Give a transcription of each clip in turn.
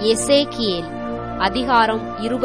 எசேக்கியேல் அதிகாரம்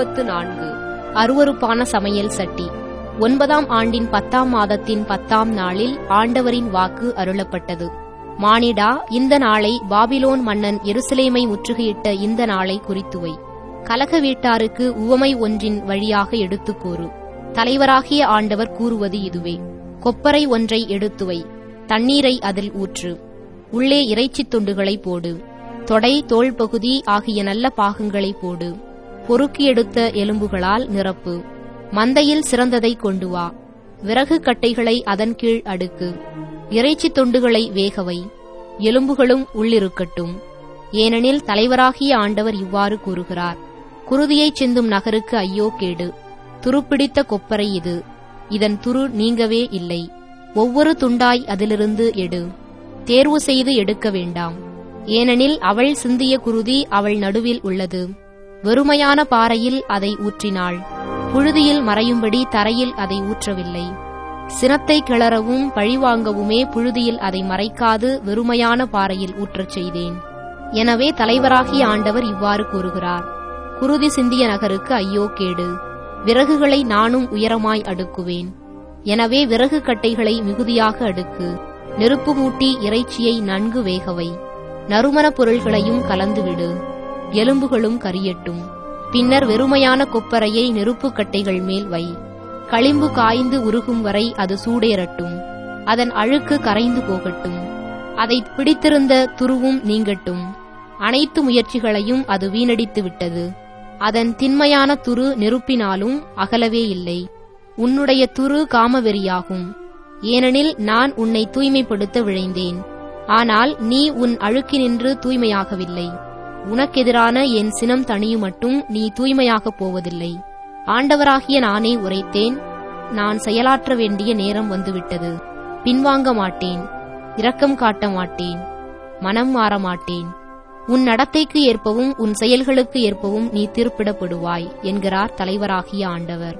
24. அருவருப்பான சமையல் சட்டி. 9ஆம் ஆண்டின் 10ஆம் மாதத்தின் 10ஆம் நாளில் ஆண்டவரின் வாக்கு அருளப்பட்டது. மானிடா, இந்த நாளை பாபிலோன் மன்னன் எருசலேமை முற்றுகையிட்ட இந்த நாளை குறித்துவை. கலக வீட்டாருக்கு உவமை ஒன்றின் வழியாக எடுத்துக் கூறு. தலைவராகிய ஆண்டவர் கூறுவது இதுவே: கொப்பரை ஒன்றை எடுத்துவை, தண்ணீரை அதில் ஊற்று, உள்ளே இறைச்சித் துண்டுகளை போடு, தொடை தோள் பகுதி ஆகிய நல்ல பாகங்களை போடு, பொறுக்கி எடுத்த எலும்புகளால் நிரப்பு, மந்தையில் சிறந்ததை கொண்டு வா, விறகு கட்டைகளை அதன் கீழ் அடுக்கு, இறைச்சித் துண்டுகளை வேகவை, எலும்புகளும் உள்ளிருக்கட்டும். ஏனெனில் தலைவராகிய ஆண்டவர் இவ்வாறு கூறுகிறார்: குருதியைச் சிந்தும் நகருக்கு ஐயோ கேடு! துருப்பிடித்த கொப்பரை இது, இதன் துரு நீங்கவே இல்லை. ஒவ்வொரு துண்டாய் அதிலிருந்து எடு, தேர்வு செய்து எடுக்க வேண்டாம். ஏனெனில் அவள் சிந்திய குருதி அவள் நடுவில் உள்ளது. வெறுமையான பாறையில் அதை ஊற்றினாள், புழுதியில் மறையும்படி தரையில் அதை ஊற்றவில்லை. சினத்தை கிளறவும் பழிவாங்கவுமே புழுதியில் அதை மறைக்காது வெறுமையான பாறையில் ஊற்றச் செய்தேன். எனவே தலைவராகிய ஆண்டவர் இவ்வாறு கூறுகிறார்: குருதி சிந்திய நகருக்கு ஐயோ கேடு! விறகுகளை நானும் உயரமாய் அடுக்குவேன். எனவே விறகு கட்டைகளை மிகுதியாக அடுக்கு, நெருப்பு மூட்டி இறைச்சியை நன்கு வேகவை, நறுமணப் பொருள்களையும் கலந்துவிடு, எலும்புகளும் கரியட்டும். பின்னர் வெறுமையான கொப்பரையை நெருப்புக் கட்டைகள் மேல் வை. களிம்பு காய்ந்து உருகும் வரை அது சூடேறட்டும், அதன் அழுக்கு கரைந்து போகட்டும், அதை பிடித்திருந்த துருவும் நீங்கட்டும். அனைத்து முயற்சிகளையும் அது வீணடித்து விட்டது. அதன் திண்மையான துரு நெருப்பினாலும் அகலவே இல்லை. உன்னுடைய துரு காமவெறியாகும். ஏனெனில் நான் உன்னை தூய்மைப்படுத்த விழைந்தேன், ஆனால் நீ உன் அழுக்கினின்று தூய்மையாகவில்லை. உனக்கெதிரான என் சினம் தணியும் மட்டும் நீ தூய்மையாகப் போவதில்லை. ஆண்டவராகிய நானே உரைத்தேன். நான் செயலாற்ற வேண்டிய நேரம் வந்துவிட்டது. பின்வாங்க மாட்டேன், இரக்கம் காட்ட மாட்டேன், மனம் மாற மாட்டேன். உன் நடத்தைக்கு ஏற்பவும் உன் செயல்களுக்கு ஏற்பவும் நீ தீர்ப்பிடப்படுவாய் என்கிறார் தலைவராகிய ஆண்டவர்.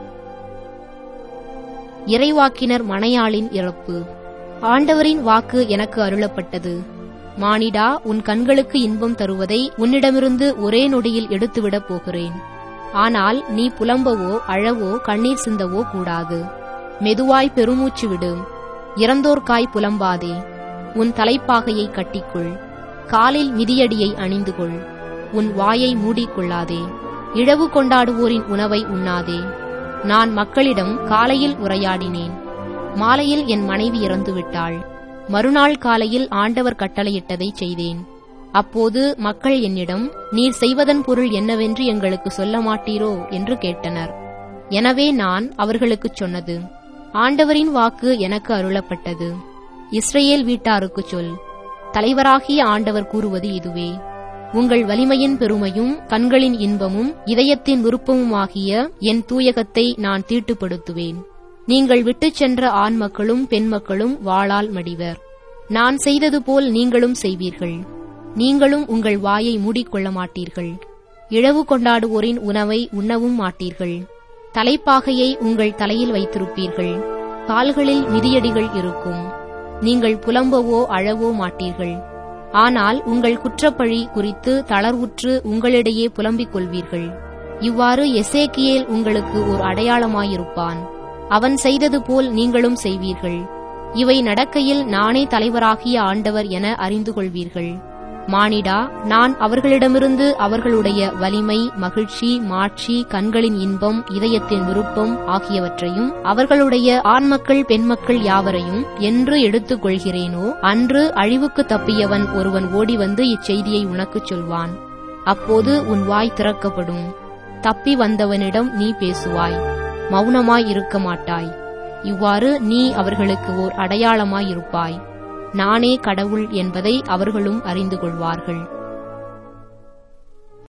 இறைவாக்கினர் மணையாளின் இறப்பு. ஆண்டவரின் வாக்கு எனக்கு அருளப்பட்டது: மானிடா, உன் கண்களுக்கு இன்பம் தருவதை உன்னிடமிருந்து ஒரே நொடியில் எடுத்துவிடப் போகிறேன். ஆனால் நீ புலம்பவோ அழவோ கண்ணீர் சிந்தவோ கூடாது. மெதுவாய் பெருமூச்சு விடு. இறந்தோர்க்காய் புலம்பாதே. உன் தலைப்பாகையை கட்டிக்கொள், காலில் மிதியடியை அணிந்து கொள். உன் வாயை மூடிக்கொள்ளாதே. இழவு கொண்டாடுவோரின் உணவை உண்ணாதே. நான் மக்களிடம் காலையில் உரையாடினேன், மாலையில் என் மனைவி இறந்துவிட்டாள். மறுநாள் காலையில் ஆண்டவர் கட்டளையிட்டதை செய்தேன். அப்போது மக்கள் என்னிடம், நீர் செய்வதன் பொருள் என்னவென்று எங்களுக்கு சொல்ல மாட்டீரோ என்று கேட்டனர். எனவே நான் அவர்களுக்குச் சொன்னது: ஆண்டவரின் வாக்கு எனக்கு அருளப்பட்டது. இஸ்ரவேல் வீட்டாருக்குச் சொல்: தலைவராகிய ஆண்டவர் கூறுவது இதுவே: உங்கள் வலிமையின் பெருமையும் கண்களின் இன்பமும் இதயத்தின் விருப்பமுமாகிய என் தூயகத்தை நான் தீட்டுப்படுத்துவேன். நீங்கள் விட்டுச் சென்ற ஆண் மக்களும் பெண் மக்களும் வாளால் மடிவர். நான் செய்தது போல் நீங்களும் செய்வீர்கள். நீங்களும் உங்கள் வாயை மூடிக்கொள்ள மாட்டீர்கள். இழவு கொண்டாடுவோரின் உணவை உண்ணவும் மாட்டீர்கள். தலைப்பாகையை உங்கள் தலையில் வைத்திருப்பீர்கள். கால்களில் மிதியடிகள் இருக்கும். நீங்கள் புலம்பவோ அழவோ மாட்டீர்கள். ஆனால் உங்கள் குற்றப்பழி குறித்து தளர்வுற்று உங்களிடையே புலம்பிக் கொள்வீர்கள். இவ்வாறு எசேக்கியேல் உங்களுக்கு ஓர் அடையாளமாயிருப்பான். அவன் செய்தது போல் நீங்களும் செய்வீர்கள். இவை நடக்கையில் நானே தலைவராகிய ஆண்டவர் என அறிந்து கொள்வீர்கள். மானிடா, நான் அவர்களிடமிருந்து அவர்களுடைய வலிமை, மகிழ்ச்சி, மாட்சி, கண்களின் இன்பம், இதயத்தின் விருப்பம் ஆகியவற்றையும் அவர்களுடைய ஆண்மக்கள் பெண்மக்கள் யாவரையும் என்று எடுத்துக் கொள்கிறேனோ அன்று அழிவுக்கு தப்பியவன் ஒருவன் ஓடி வந்து இச்செய்தியை உனக்குச் சொல்வான். அப்போது உன் வாய் திறக்கப்படும். தப்பி வந்தவனிடம் நீ பேசுவாய், மௌனமாய் இருக்க மாட்டாய். இவ்வாறு நீ அவர்களுக்கு ஓர் அடையாளமாயிருப்பாய். நானே கடவுள் என்பதை அவர்களும் அறிந்து கொள்வார்கள்.